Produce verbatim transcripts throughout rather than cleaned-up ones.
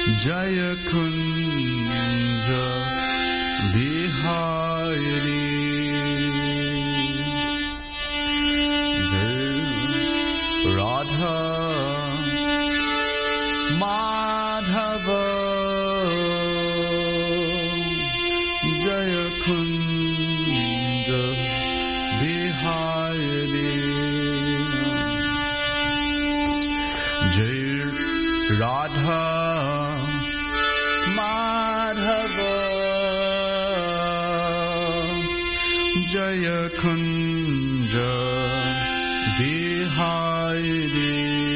Jaya Kunja Bihari Radha Madhava Jaya Kunja Bihari Jaya Radha Madhava Jaya Kunja Bihari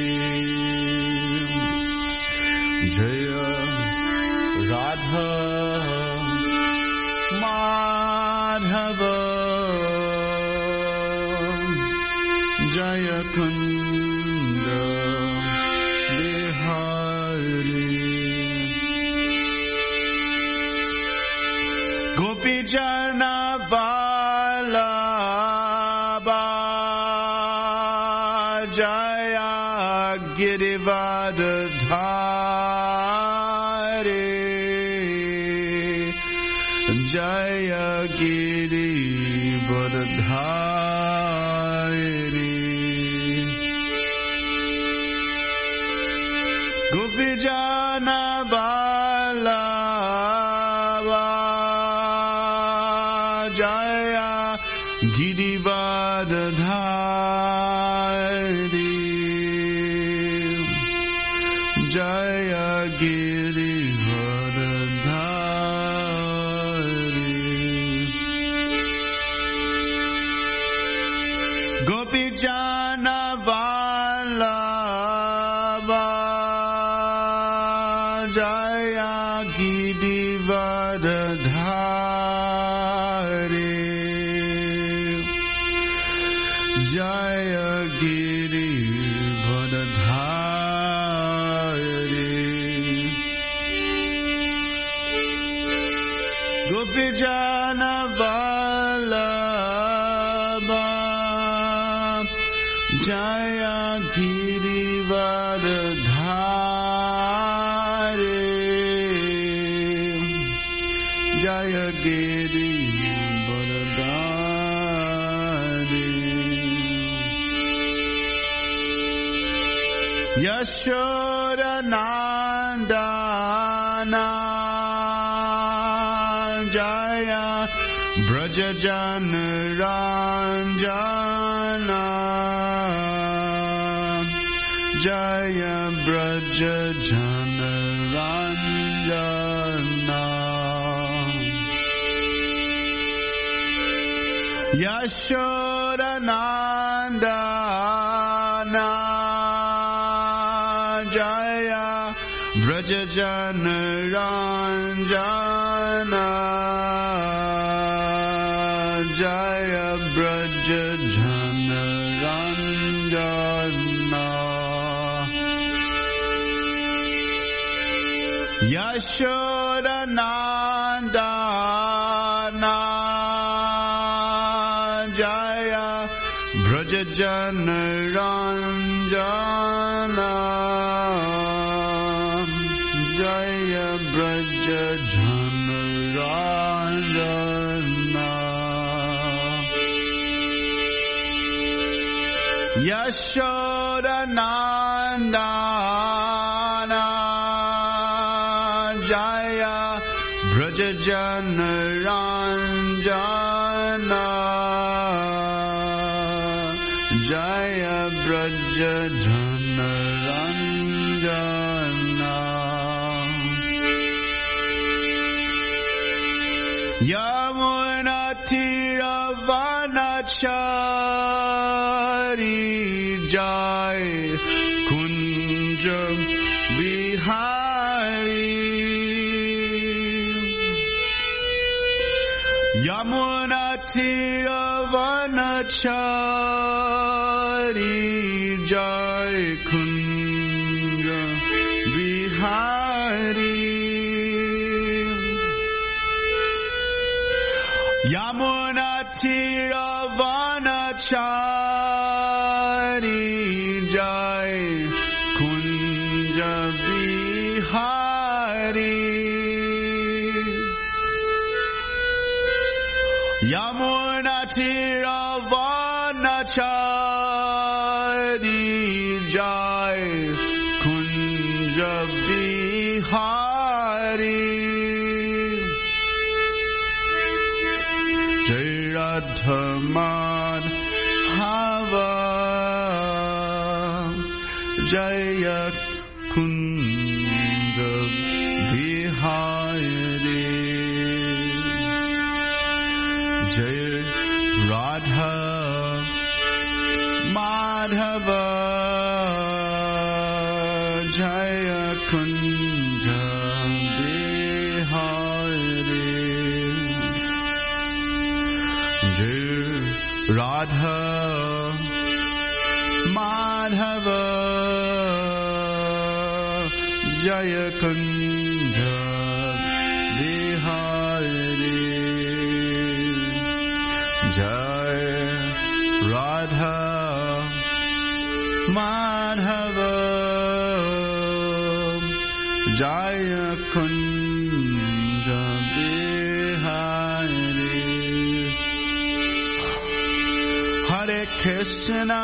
Jaya Radha Madhava Jaya Kunja Bihari Gopi Jana Vallabha Jaya Girivardhari Jaya Girivardhari Gopi Jana Vallabha Jaya Girivardhari Jaya Girivardhari Gopi Jana Vallabha Jaya Girivardhari Jaya Girivardhari Gopi Jana Vallabha Jaya Girivardhari Jaya Girivardhari Yashoda Nandana Jaya Brajajana Ranjana Jaya Brajajana Ranjana Yashoda Nandana Jaya Brajajana Ranjana Jaya Brajajana Ranjana Yashoda Nandana Jaya Brajajana Ranjana Jaya Brajajana Ranjana Yashoda Nandana Jaya Brajajana Ranjana Jaya Brajajana Ranjana Yamuna Tiravanachari Jai Kunja Bihari Yamuna Tiravanachari Jai Kunja Bihari Yamuna Tiravanachari Jai Kunja Bihari Yamuna Tiravanachari Jai Kunja Bihari Jai Radhaman Hava Jaya Kunja Bihari Jai Radha Madhava Jaya Kunja Bihari Jai Radha Madhava Jaya Kunja Bihari Jai Radha Madhava Jaya Kunja Bihari Hare Krishna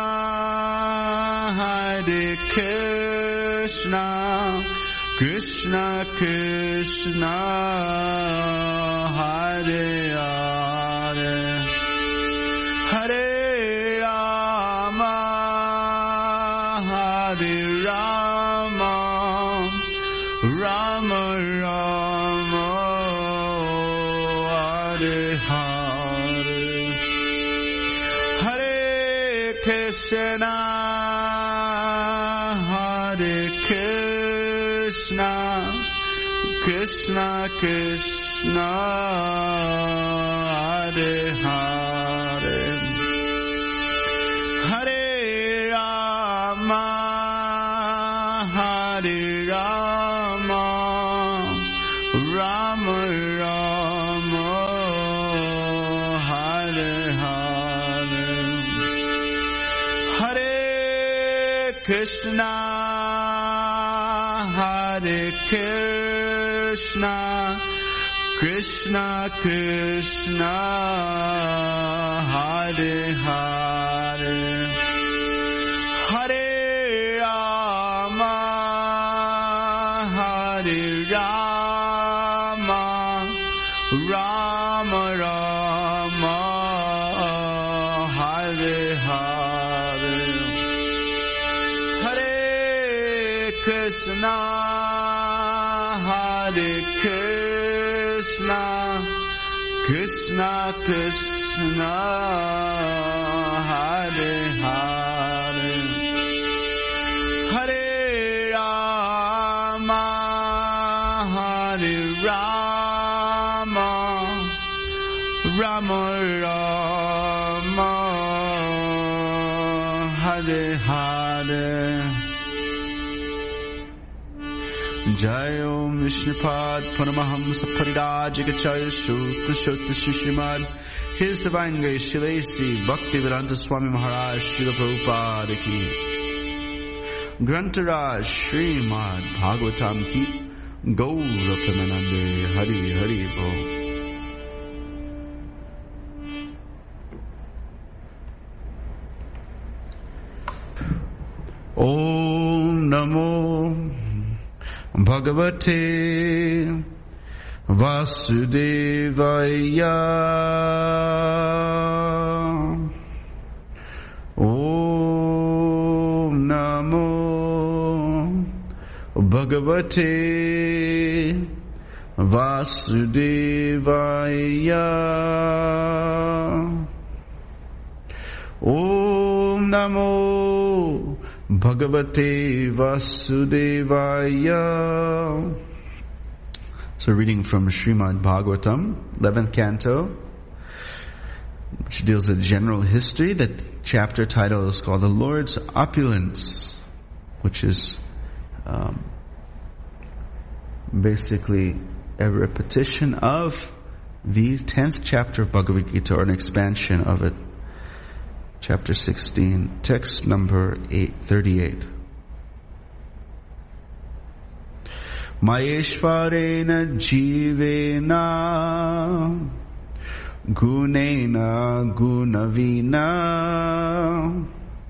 Hare Krishna Krishna Krishna Hare Hare Hare Rama Hare Rama Rama Rama Hare Hare Hare Krishna Hare Krishna Krishna Krishna Hare Hare Hare Rama Hare Rama Rama Rama Hare Hare Hare Krishna Hare Krishna Krishna Krishna Hare Hare Hare Rama Hare Rama Rama Rama Hare Hare Hare Krishna Hare Krishna Krishna Krishna Hare Hare Hare Rama Hare Rama Rama Rama Hare Hare Jai Om Vishnupad Paramahamsa Paridajikacharya Shukta Shukta Shishimad His Divine Grace Shilesi Bhaktivedanta Swami Maharaj Srila Prabhupada Ki Grantaraj Srimad Bhagavatam Ki Gaura Premanande Hari Hari Bo Om Namo Bhagavate Vasudevaya Om Namo Bhagavate Vasudevaya Om Namo Bhagavate Vasudevaya. So reading from Srimad Bhagavatam, eleventh canto, which deals with general history. The chapter title is called The Lord's Opulence, which is um, basically a repetition of the tenth chapter of Bhagavad Gita, or an expansion of it. Chapter sixteen, text number eight thirty-eight. Maheshwarena Jivena Gunena Gunavina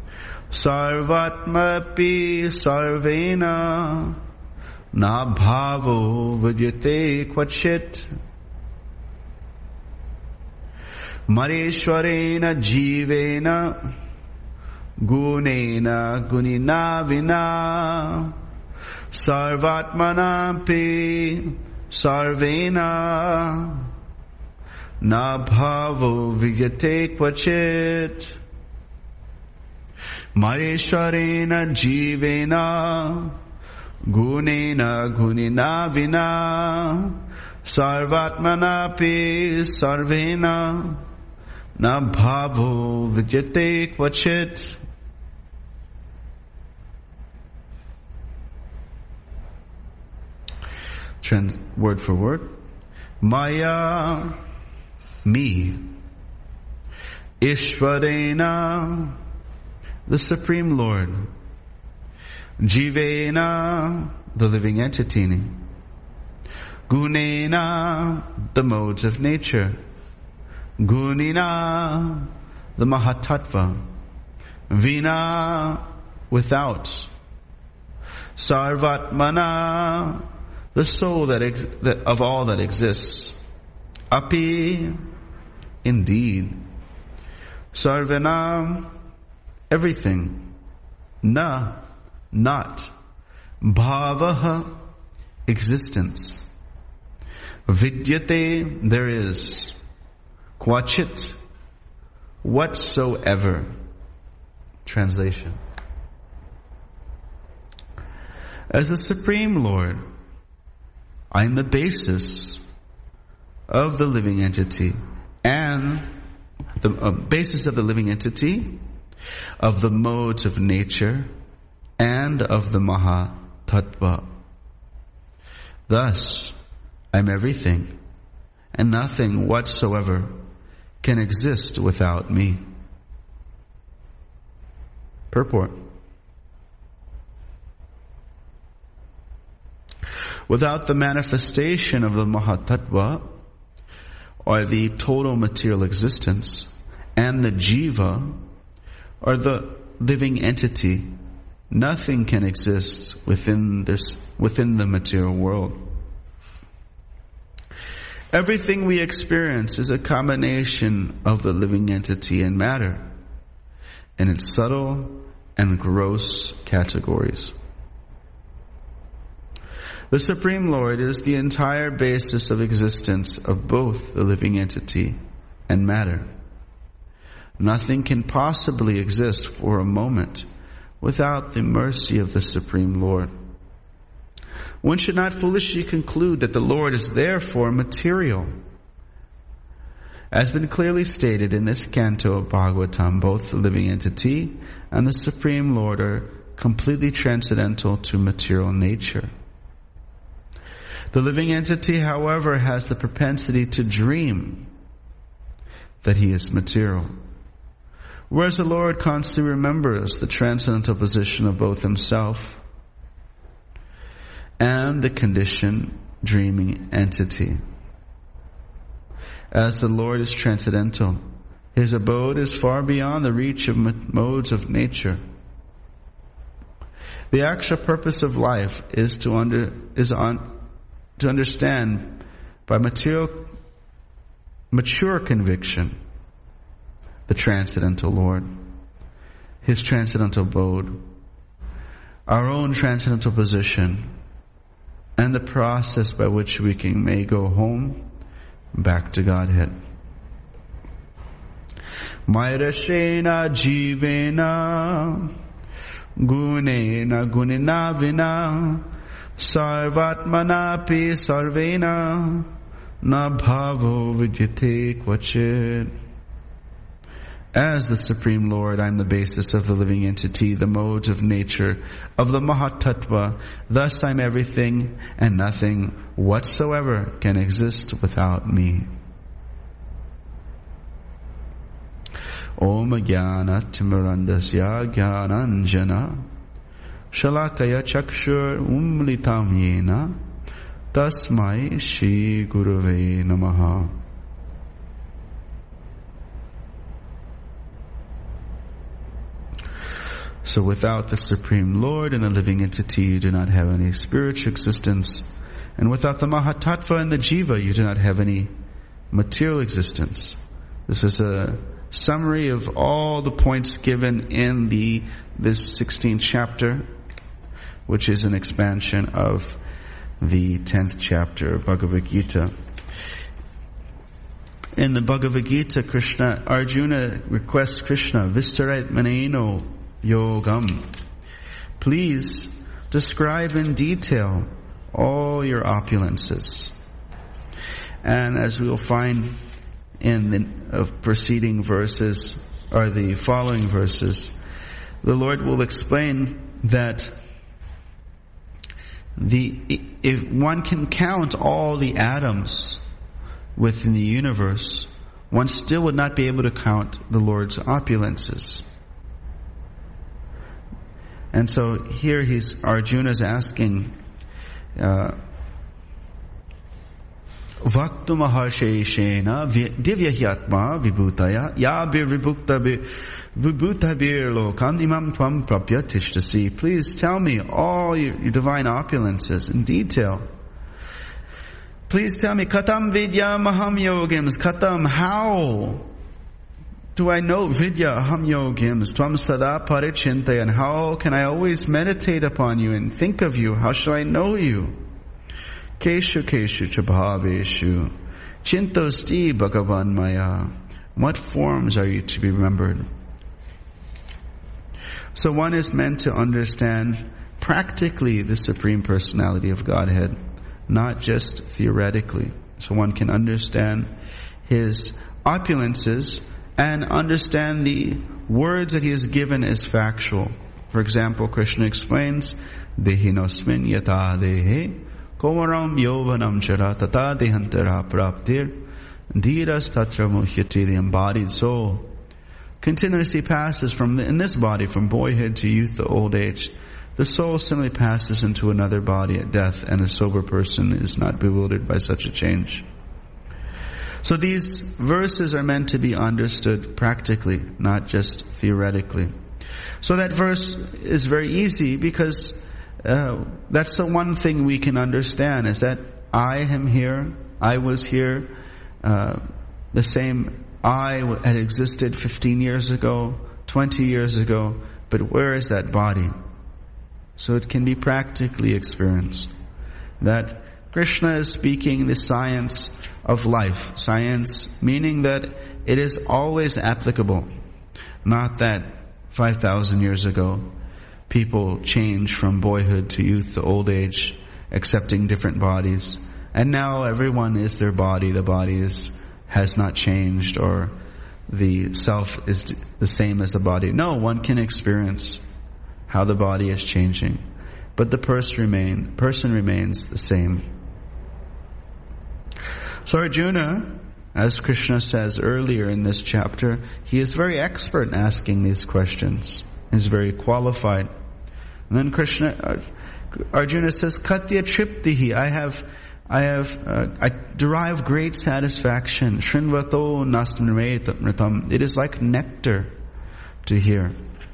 Sarvatmapi Sarvena Na Bhavo Vidyate Kvachit Maheshwarena Jivena Gunena Gunina Vina Sarvatmanapi Sarvena Na Bhavo Vidyate Kvachit Maheshwarena Jivena Gunena Gunina Vina Sarvatmanapi Sarvena Na Bhavo Vidyate Kvachit. Trend word for word. Maya, me. Ishvarena, the Supreme Lord. Jivena, the living entity. Gunena, the modes of nature. Gunina, the Mahatattva. Vina, without. Sarvatmana, the soul that, ex- that of all that exists. Api, indeed. Sarvana, everything. Na, not. Bhavaha, existence. Vidyate, there is. Kvachit, whatsoever. Translation. As the Supreme Lord, I am the basis of the living entity and the uh, basis of the living entity, of the modes of nature, and of the Mahatattva. Thus, I am everything, and nothing whatsoever can exist without me. Purport. Without the manifestation of the Mahatattva, or the total material existence, and the Jiva, or the living entity, nothing can exist within this, within the material world. Everything we experience is a combination of the living entity and matter in its subtle and gross categories. The Supreme Lord is the entire basis of existence of both the living entity and matter. Nothing can possibly exist for a moment without the mercy of the Supreme Lord. One should not foolishly conclude that the Lord is therefore material. As has been clearly stated in this canto of Bhagavatam, both the living entity and the Supreme Lord are completely transcendental to material nature. The living entity, however, has the propensity to dream that he is material, whereas the Lord constantly remembers the transcendental position of both himself and the conditioned dreaming entity. As the Lord is transcendental, his abode is far beyond the reach of modes of nature. The actual purpose of life is to under is on to understand by material mature conviction the transcendental Lord, his transcendental abode, our own transcendental position, and the process by which we can may go home back to Godhead. Mairashena jivena gunena gunina vina sarvatmanapi sarvena na bhavo vidyate kvachit. As the Supreme Lord, I am the basis of the living entity, the modes of nature, of the Mahatattva. Thus I am everything, and nothing whatsoever can exist without me. Om Jnana Timirandasya Jnananjana Shalakaya Chakshur Umlitam Yena Tasmai Shri Gurave Namaha. So without the Supreme Lord and the living entity, you do not have any spiritual existence. And without the Mahatattva and the Jiva, you do not have any material existence. This is a summary of all the points given in the this sixteenth chapter, which is an expansion of the tenth chapter of Bhagavad Gita. In the Bhagavad Gita, Krishna, Arjuna requests Krishna, Vistarat Maneno Yogam. Please describe in detail all your opulences. And as we will find in the uh, preceding verses, or the following verses, the Lord will explain that the if one can count all the atoms within the universe, one still would not be able to count the Lord's opulences. And so here he's, Arjuna's asking, uh, Vaktu maharsheshena divyahyatma vibhutaya yabir vibhukta vibhutabir lokam imam tvam prapya tishtasi. Please tell me all your, your divine opulences in detail. Please tell me, katam vidya maham yogims, katam, how do I know vidya aham yogims, tvam sada parichintaya, and how can I always meditate upon you and think of you? How shall I know you? Keshu keshu chabhaveshu chintosti bhagavan maya. What forms are you to be remembered? So one is meant to understand practically the Supreme Personality of Godhead, not just theoretically. So one can understand His opulences and understand the words that He has given as factual. For example, Krishna explains, Dehinosmin yata dehe Komaram yovanam chara tata dehantara praptir dhiras tatra muhyati. The embodied soul continuously passes from the, in this body from boyhood to youth to old age. The soul simply passes into another body at death, and a sober person is not bewildered by such a change. So these verses are meant to be understood practically, not just theoretically. So that verse is very easy because Uh, that's the one thing we can understand, is that I am here, I was here, uh, the same I had existed fifteen years ago, twenty years ago, but where is that body? So it can be practically experienced. That Krishna is speaking the science of life. Science meaning that it is always applicable. Not that five thousand years ago people change from boyhood to youth to old age, accepting different bodies. And now everyone is their body. The body is, has not changed, or the self is the same as the body. No, one can experience how the body is changing, but the person remain, person remains the same. So Arjuna, as Krishna says earlier in this chapter, he is very expert in asking these questions. He's very qualified. And then Krishna, Arjuna says, Katya triptihi, I have, I have, uh, I derive great satisfaction. Shrinvato nasmritam, it is like nectar to hear.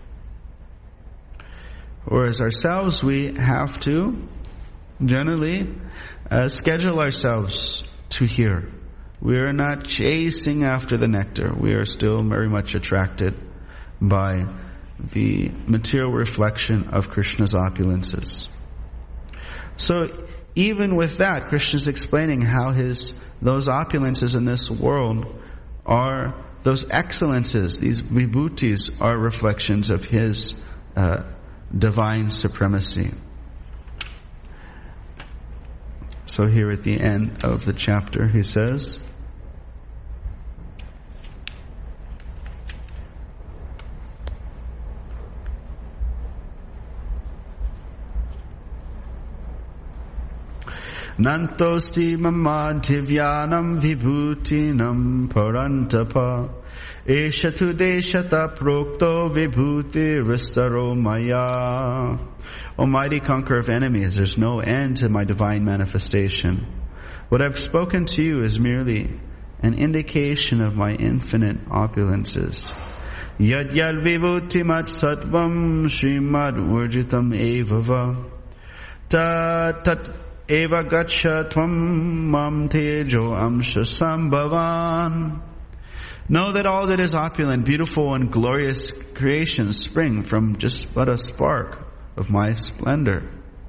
Whereas ourselves, we have to generally uh, schedule ourselves to hear. We are not chasing after the nectar. We are still very much attracted by the material reflection of Krishna's opulences. So even with that, Krishna is explaining how his those opulences in this world are, those excellences, these vibhutis, are reflections of his uh, divine supremacy. So here at the end of the chapter, he says, Nantosti mama divyanam vibhutinam parantapa. Eshatu deshata prokto vibhuti ristaro maya. Almighty conqueror of enemies, there's no end to my divine manifestation. What I've spoken to you is merely an indication of my infinite opulences. Yad yad vibhutimat sattvam srimad urjitam evava. Ta tat eva gacha tvam mam tejo amsha sambhavan. Know that all that is opulent, beautiful, and glorious creations spring from just but a spark of my splendor.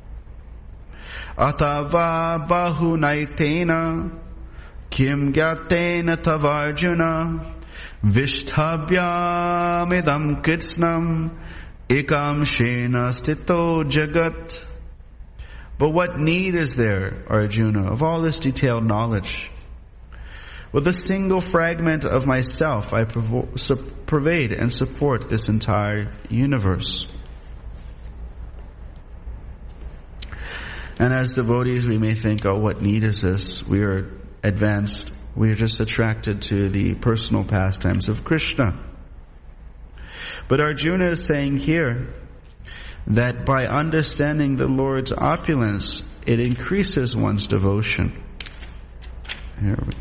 Atava bahu naitena kim gyatena tavarjuna vishtabhyam idam kitsnam ekam shena stito jagat. But what need is there, Arjuna, of all this detailed knowledge? With a single fragment of myself, I pervade and support this entire universe. And as devotees, we may think, oh, what need is this? We are advanced. We are just attracted to the personal pastimes of Krishna. But Arjuna is saying here that by understanding the Lord's opulence, it increases one's devotion. Here we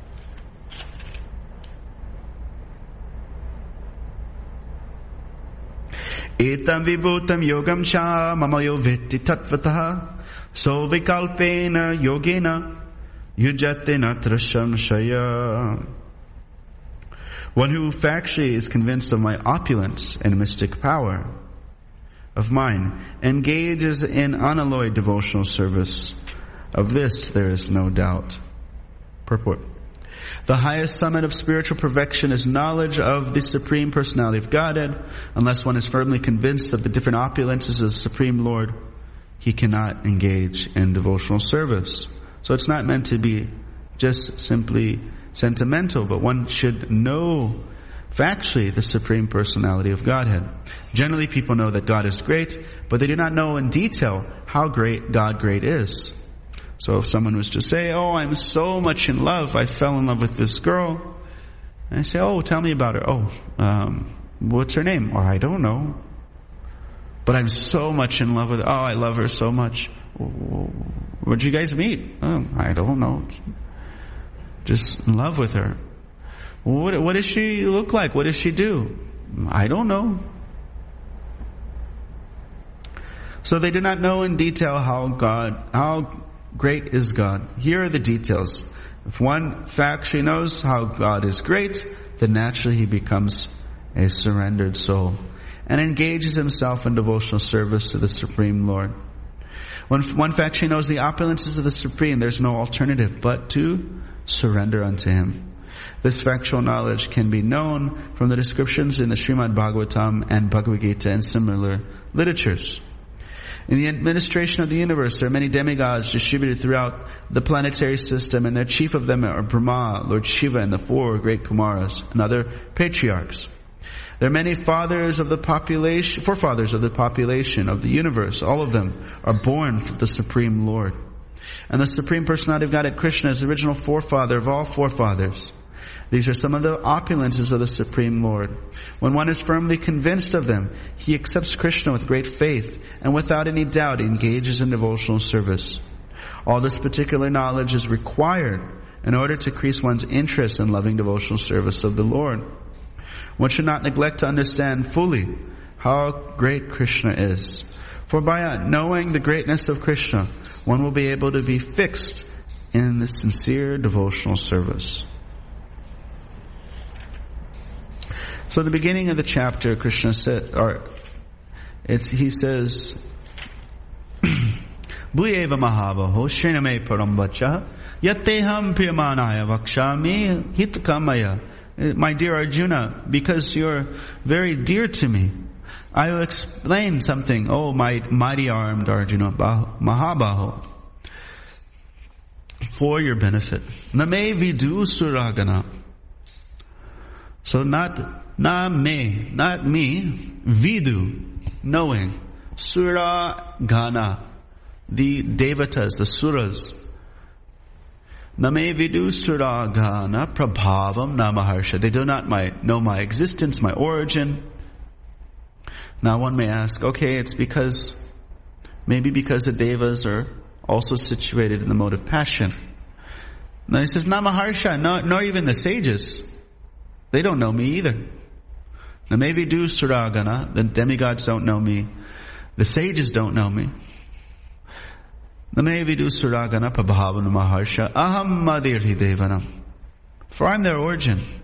Etam vibhutam yogam cha mamayo vitti tatvatah so vikalpena yogena yujate natrasham shaya. One who factually is convinced of my opulence and mystic power of mine engages in unalloyed devotional service. Of this there is no doubt. Purport. The highest summit of spiritual perfection is knowledge of the Supreme Personality of Godhead. Unless one is firmly convinced of the different opulences of the Supreme Lord, he cannot engage in devotional service. So it's not meant to be just simply sentimental, but one should know factually the Supreme Personality of Godhead. Generally, people know that God is great, but they do not know in detail how great God great is. So if someone was to say, oh, I'm so much in love, I fell in love with this girl, and I say, oh, tell me about her. Oh, um, what's her name? Or I don't know. But I'm so much in love with her. Oh, I love her so much. Where'd you guys meet? Oh, I don't know. Just in love with her. What, what does she look like? What does she do? I don't know. So they do not know in detail how God, how great is God. Here are the details. If one factually knows how God is great, then naturally he becomes a surrendered soul and engages himself in devotional service to the Supreme Lord. When one factually knows the opulences of the Supreme, there's no alternative but to surrender unto Him. This factual knowledge can be known from the descriptions in the Srimad Bhagavatam and Bhagavad Gita and similar literatures. In the administration of the universe, there are many demigods distributed throughout the planetary system, and their chief of them are Brahma, Lord Shiva, and the four great Kumaras, and other patriarchs. There are many fathers of the population, forefathers of the population of the universe. All of them are born from the Supreme Lord. And the Supreme Personality of Godhead, Krishna, is the original forefather of all forefathers. These are some of the opulences of the Supreme Lord. When one is firmly convinced of them, he accepts Krishna with great faith and without any doubt engages in devotional service. All this particular knowledge is required in order to increase one's interest in loving devotional service of the Lord. One should not neglect to understand fully how great Krishna is. For by knowing the greatness of Krishna, one will be able to be fixed in the sincere devotional service. So the beginning of the chapter, Krishna said, or it's, he says, Bhuyeva Mahavaho Shriname Parambacha Yateham Piyamanaya Vakshami Hitkamaya. My dear Arjuna, because you're very dear to me, I will explain something. Oh, my mighty armed Arjuna, Mahabaho, for your benefit. Name vidu suragana. So not Na me, not me, vidu, knowing, sura gana, the devatas, the suras, Name vidusturagana prabhavam namaharsha. They do not my, know my existence, my origin. Now one may ask, okay, it's because, maybe because the devas are also situated in the mode of passion. Now he says, namaharsha, no, nor even the sages. They don't know me either. Name vidusturagana, the demigods don't know me. The sages don't know me. Name vidusturagana prabhavam namaharsha aham madirhi devanam. For I'm their origin.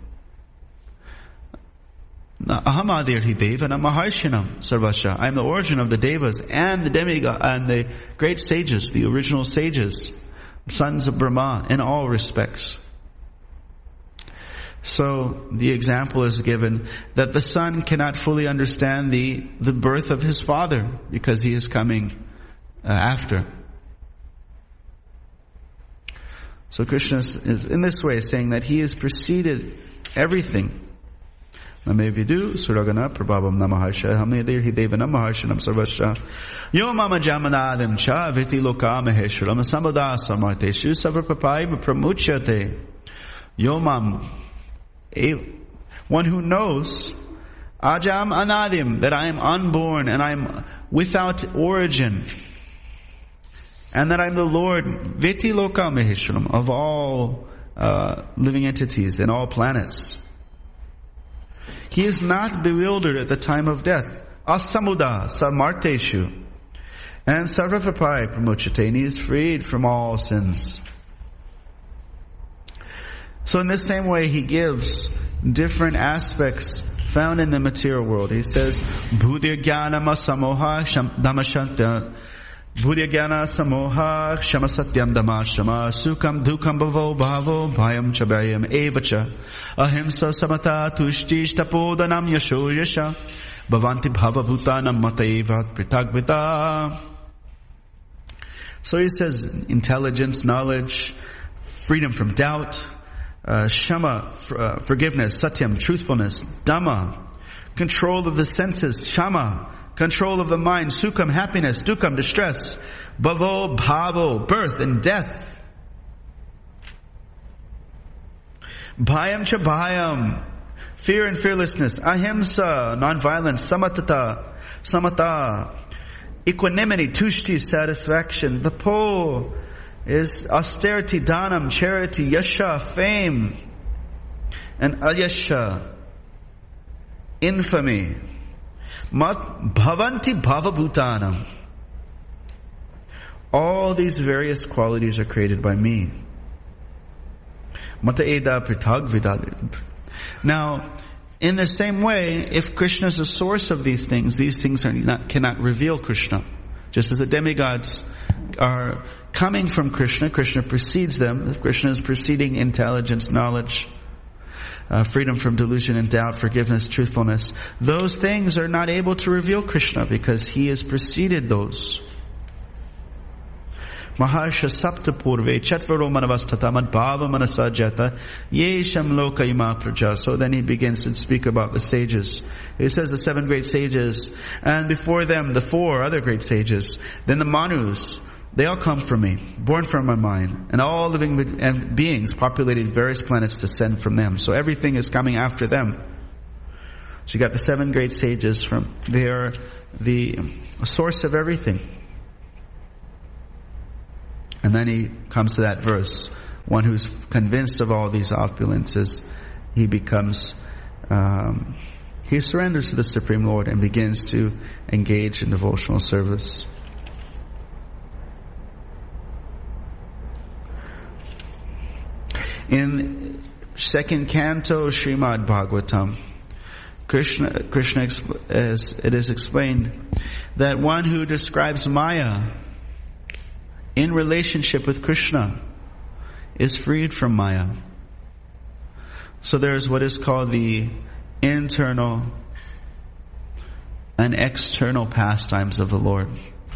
Aham madirhi devanam maharshinam sarvasya. I'm the origin of the devas and the demigod and the great sages, the original sages, sons of Brahma in all respects. So the example is given that the son cannot fully understand the, the birth of his father because he is coming uh, after. So Krishna is in this way saying that he has preceded everything. Namevidu suragana prabhavam namaharsha hamedir hidevanam maharshanam sarvasya yo mama jamanadim cha viti loka maheshwaram samada samarteshu savarpapai pramuchyate yo mam. One who knows ajam anadim, that I am unborn and I am without origin, and that I am the Lord viti loka maheshwaram, of all uh, living entities in all planets. He is not bewildered at the time of death. Asamuda samarteshu, and sarvapapai pramuchyate, and he is freed from all sins. So in the same way, he gives different aspects found in the material world. He says, Buddhya jnana samoha dhammashantya, Buddhya jnana samoha shamasatyam dhammashama, sukam dukam bhavo bhavo bhayam cha bhayam evacha, ahimsa samata tushtish tapodanam yasho yasha, bhavanti bhava bhutanam mataivat pritagvita. So he says, intelligence, knowledge, freedom from doubt, Uh, shama, uh, forgiveness, satyam, truthfulness, dhamma, control of the senses, shama, control of the mind, sukham, happiness, dukkam, distress, bhavo, bhavo, birth and death, bhayam cha bhayam, fear and fearlessness, ahimsa, non-violence, samatata, samata, equanimity, tushti, satisfaction, the po is austerity, dhanam, charity, yasha, fame, and ayasha, infamy. Mat bhavanti bhavabhutanam. All these various qualities are created by me. Mata eda pritagvidad. Now, in the same way, if Krishna is the source of these things, these things are not, cannot reveal Krishna. Just as the demigods are coming from Krishna, Krishna precedes them. Krishna is preceding intelligence, knowledge, uh, freedom from delusion and doubt, forgiveness, truthfulness. Those things are not able to reveal Krishna because he has preceded those. Maharsha sapta purve chatvaro manavastata madbhava manasajata yesham loka ima praja. So then he begins to speak about the sages. He says the seven great sages, and before them the four other great sages. Then the Manus, they all come from me, born from my mind, and all living beings populated various planets descend from them. So everything is coming after them. So you got the seven great sages from, they are the source of everything. And then he comes to that verse, one who's convinced of all these opulences, he becomes, um, he surrenders to the Supreme Lord and begins to engage in devotional service. In second canto Srimad Bhagavatam, Krishna, Krishna as it is explained that one who describes Maya in relationship with Krishna is freed from Maya. So there's what is called the internal and external pastimes of the Lord.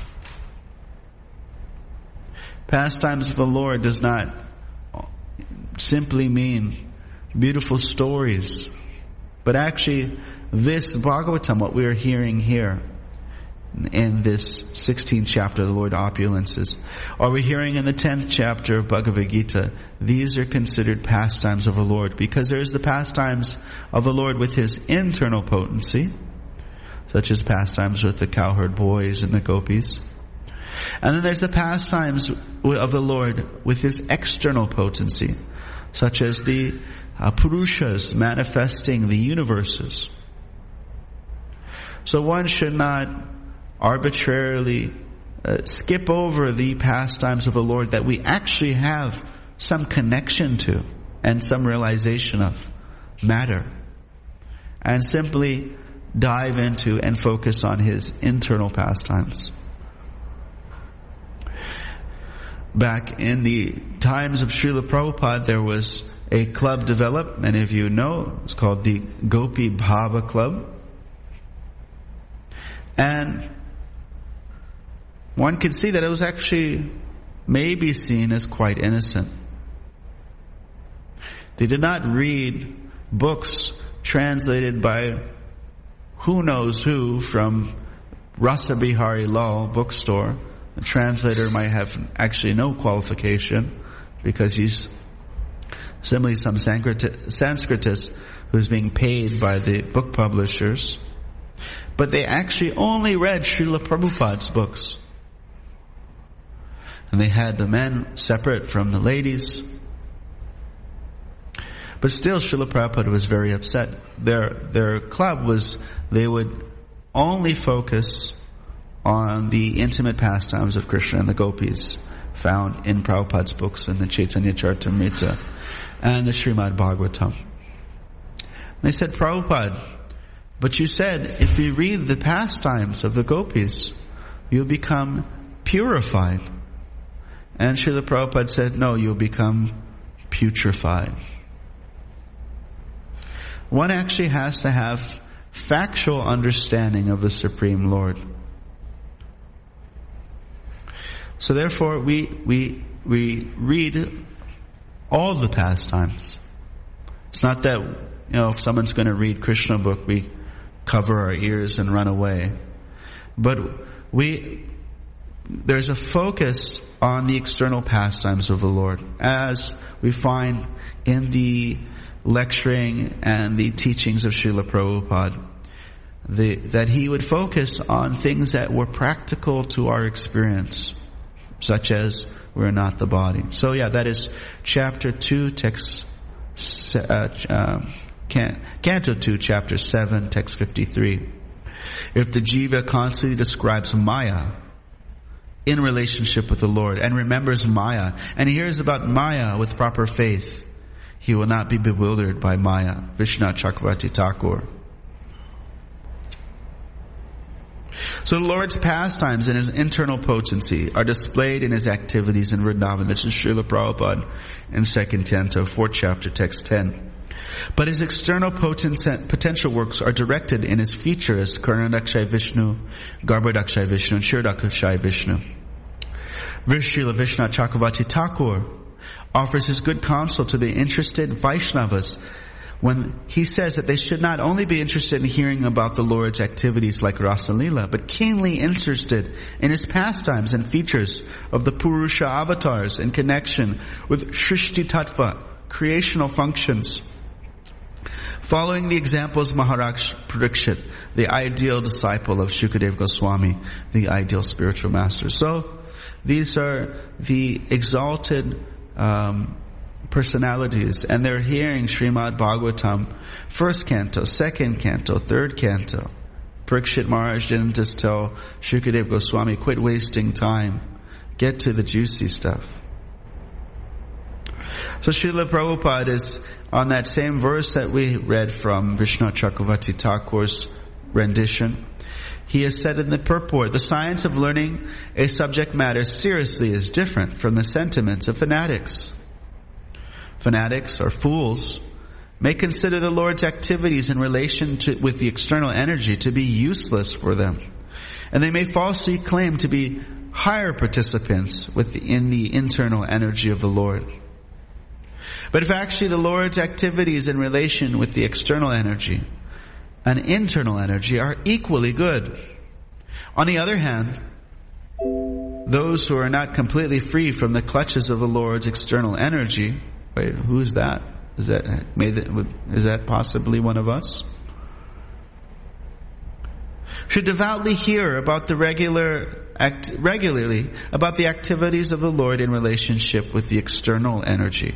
Pastimes of the Lord does not simply mean beautiful stories, but actually this Bhagavatam, what we are hearing here, in this sixteenth chapter, the Lord opulences. Or we're hearing in the tenth chapter of Bhagavad Gita, these are considered pastimes of the Lord, because there's the pastimes of the Lord with His internal potency, such as pastimes with the cowherd boys and the gopis. And then there's the pastimes of the Lord with His external potency, such as the uh, Purushas manifesting the universes. So one should not arbitrarily uh, skip over the pastimes of the Lord that we actually have some connection to and some realization of matter, and simply dive into and focus on His internal pastimes. Back in the times of Srila Prabhupada, there was a club developed, many of you know, it's called the Gopi Bhava Club. And one can see that it was actually maybe seen as quite innocent. They did not read books translated by who knows who from Rasa Bihari Lal bookstore. The translator might have actually no qualification because he's simply some Sanskritist who's being paid by the book publishers. But they actually only read Srila Prabhupada's books. And they had the men separate from the ladies. But still, Srila Prabhupada was very upset. Their, their club was, they would only focus on the intimate pastimes of Krishna and the gopis found in Prabhupada's books in the Chaitanya Charitamrita and the Srimad Bhagavatam. And they said, Prabhupada, but you said if you read the pastimes of the gopis, you'll become purified. And Srila Prabhupada said, no, you'll become putrefied. One actually has to have factual understanding of the Supreme Lord. So therefore, we, we, we read all the pastimes. It's not that, you know, if someone's going to read Krishna book, we cover our ears and run away. But we, there's a focus on the external pastimes of the Lord, as we find in the lecturing and the teachings of Srila Prabhupada. The, that he would focus on things that were practical to our experience, such as we're not the body. So yeah, that is chapter two, text, uh, uh, can, canto two, chapter seven, text fifty-three. If the jiva constantly describes Maya in relationship with the Lord and remembers Maya and hears about Maya with proper faith, he will not be bewildered by Maya. Vishnu Chakravarti Thakur. So the Lord's pastimes and His internal potency are displayed in His activities in Vrindavan. This is Srila Prabhupada in second canto, fourth chapter, text ten. But His external potential works are directed in His features, Karnadakshay Vishnu, Garbhodakshay Vishnu, and Shirdakshay Vishnu. Srila Vishnu Chakravarti Thakur offers his good counsel to the interested Vaishnavas when he says that they should not only be interested in hearing about the Lord's activities like Rasa Lila, but keenly interested in His pastimes and features of the Purusha avatars in connection with Shrishti Tattva, creational functions. Following the examples of Maharaj Parikshit, the ideal disciple of Shukadeva Goswami, the ideal spiritual master. So, these are the exalted um, personalities, and they're hearing Srimad Bhagavatam, first canto, second canto, third canto. Parikshit Maharaj didn't just tell Shukadeva Goswami, quit wasting time, get to the juicy stuff. So Srila Prabhupada is on that same verse that we read from Vishnu Chakravarti Thakur's rendition. He has said in the purport, the science of learning a subject matter seriously is different from the sentiments of fanatics. Fanatics, or fools, may consider the Lord's activities in relation to, with the external energy to be useless for them. And they may falsely claim to be higher participants within the internal energy of the Lord. But if actually the Lord's activities in relation with the external energy and internal energy are equally good, On the other hand, those who are not completely free from the clutches of the Lord's external energy, wait, who is that? Is that, is that possibly one of us? Should devoutly hear about the regular, act, regularly about the activities of the Lord in relationship with the external energy.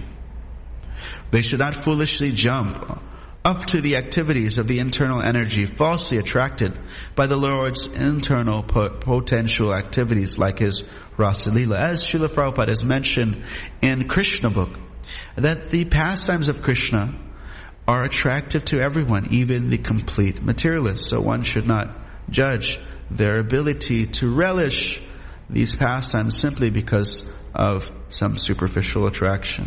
They should not foolishly jump up to the activities of the internal energy, falsely attracted by the Lord's internal po- potential activities like his Rasa Leela. As Srila Prabhupada has mentioned in Krishna book, that the pastimes of Krishna are attractive to everyone, even the complete materialists. So one should not judge their ability to relish these pastimes simply because of some superficial attraction.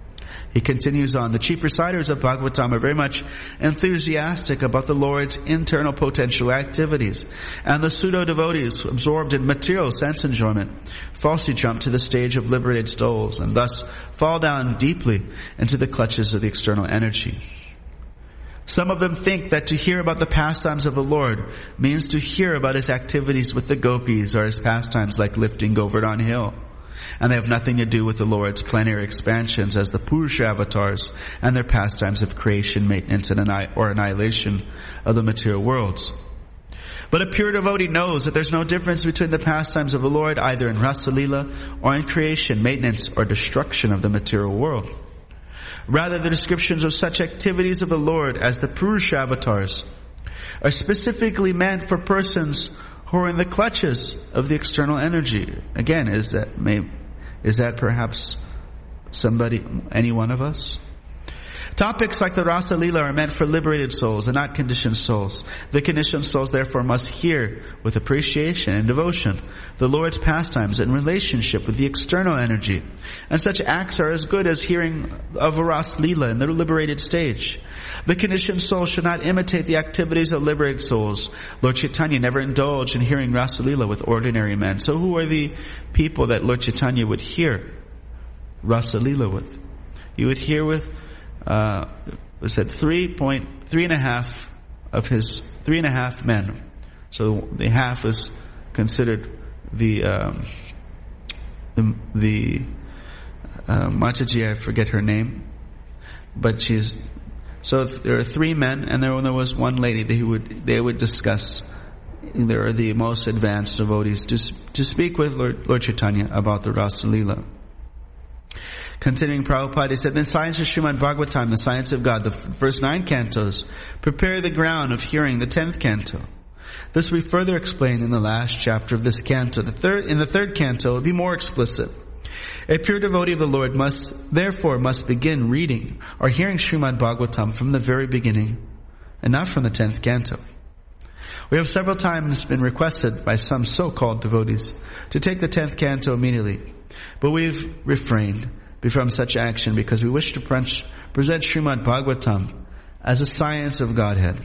He continues on, the chief reciters of Bhagavatam are very much enthusiastic about the Lord's internal potential activities, and the pseudo-devotees absorbed in material sense enjoyment falsely jump to the stage of liberated souls and thus fall down deeply into the clutches of the external energy. Some of them think that to hear about the pastimes of the Lord means to hear about his activities with the gopis or his pastimes like lifting Govardhan Hill. And they have nothing to do with the Lord's plenary expansions as the Purusha avatars and their pastimes of creation, maintenance, and anni- or annihilation of the material worlds. But a pure devotee knows that there's no difference between the pastimes of the Lord either in Rasa Leela or in creation, maintenance, or destruction of the material world. Rather, the descriptions of such activities of the Lord as the Purusha avatars are specifically meant for persons who are in the clutches of the external energy. Again, is that may, is that perhaps somebody, any one of us? Topics like the Rasa Leela are meant for liberated souls and not conditioned souls. The conditioned souls therefore must hear with appreciation and devotion the Lord's pastimes in relationship with the external energy. And such acts are as good as hearing of a Rasa Leela in the liberated stage. The conditioned soul should not imitate the activities of liberated souls. Lord Chaitanya never indulged in hearing Rasa Leela with ordinary men. So who are the people that Lord Chaitanya would hear Rasa Leela with? He would hear with Uh, was said three point three and a half of his three and a half men. So the half is considered the um, the, the uh, Mataji. I forget her name, but she's so there are three men, and there, there was one lady that he would they would discuss. There are the most advanced devotees to to speak with Lord, Lord Chaitanya about the Rasa Leela. Continuing Prabhupada, he said, the science of Srimad Bhagavatam, the science of God, the first nine cantos, prepare the ground of hearing the tenth canto. This we further explain in the last chapter of this canto. The third, in the third canto, it will be more explicit. A pure devotee of the Lord must, therefore, must begin reading or hearing Srimad Bhagavatam from the very beginning, and not from the tenth canto. We have several times been requested by some so-called devotees to take the tenth canto immediately, but we've refrained from such action because we wish to present Srimad Bhagavatam as a science of Godhead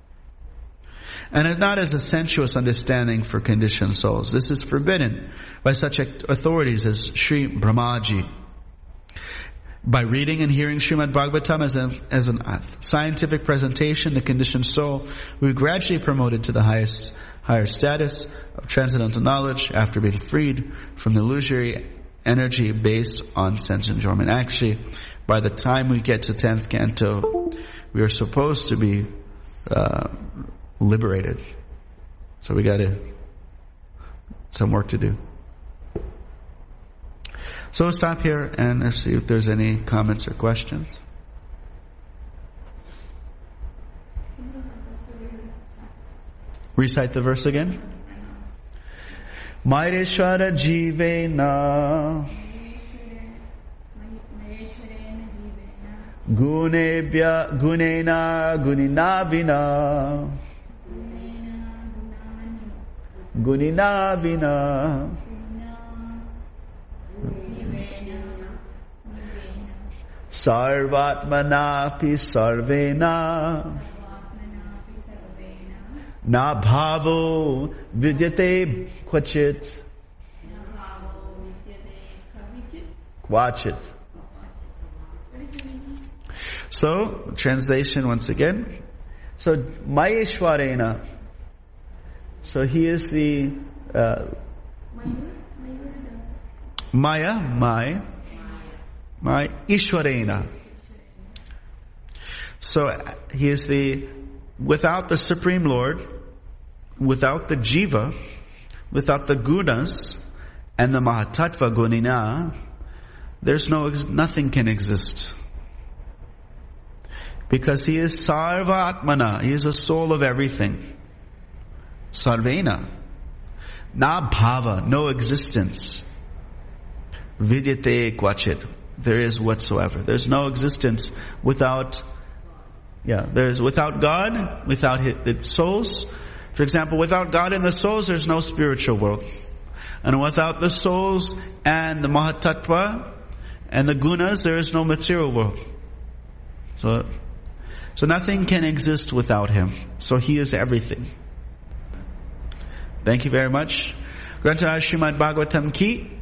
and not as a sensuous understanding for conditioned souls. This is forbidden by such authorities as Sri Brahmaji. By reading and hearing Srimad Bhagavatam as a as a scientific presentation, the conditioned soul will be gradually promoted to the highest higher status of transcendental knowledge after being freed from the illusory energy based on sense enjoyment. Actually, by the time we get to tenth canto, we are supposed to be uh, liberated. So we got to some work to do. So we'll stop here and see if there's any comments or questions. Recite the verse again. Maheshwara jivena gunebhya gunena guninavina guninavina sarvatmanapi sarvena na bhavo vidyate kvachit kvachit. So, translation once again. So, Maheshwarena, So he is the uh, Maya, my, my Ishwarena. So he is the, without the Supreme Lord, without the Jiva, without the Gunas, and the Mahatattva Gunina, there's no, nothing can exist. Because he is Sarva Atmana, he is the soul of everything. Sarvena. Na bhava, no existence. Vidyate kvachit, there is whatsoever. There's no existence without, yeah, there's without God, without the souls. For example, without God and the souls, there's no spiritual world. And without the souls and the Mahatattva and the gunas, there is no material world. So, so nothing can exist without him. So he is everything. Thank you very much. Granth Srimad Bhagavatam ki